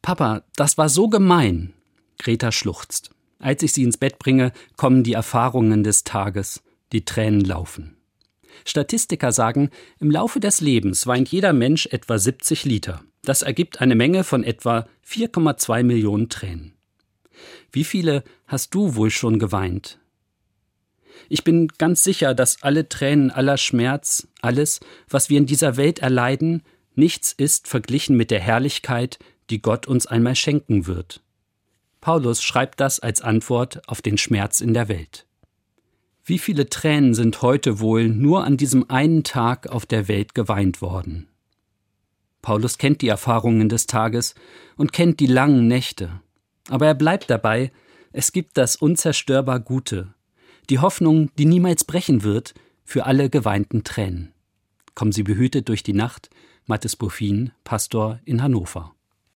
Papa, das war so gemein. Greta schluchzt. Als ich sie ins Bett bringe, kommen die Erfahrungen des Tages. Die Tränen laufen. Statistiker sagen, im Laufe des Lebens weint jeder Mensch etwa 70 Liter. Das ergibt eine Menge von etwa 4,2 Millionen Tränen. Wie viele hast du wohl schon geweint? Ich bin ganz sicher, dass alle Tränen, aller Schmerz, alles, was wir in dieser Welt erleiden, nichts ist verglichen mit der Herrlichkeit, die Gott uns einmal schenken wird. Paulus schreibt das als Antwort auf den Schmerz in der Welt. Wie viele Tränen sind heute wohl nur an diesem einen Tag auf der Welt geweint worden? Paulus kennt die Erfahrungen des Tages und kennt die langen Nächte. Aber er bleibt dabei, es gibt das unzerstörbar Gute, die Hoffnung, die niemals brechen wird, für alle geweinten Tränen. Kommen Sie behütet durch die Nacht, Mathis Buffin, Pastor in Hannover.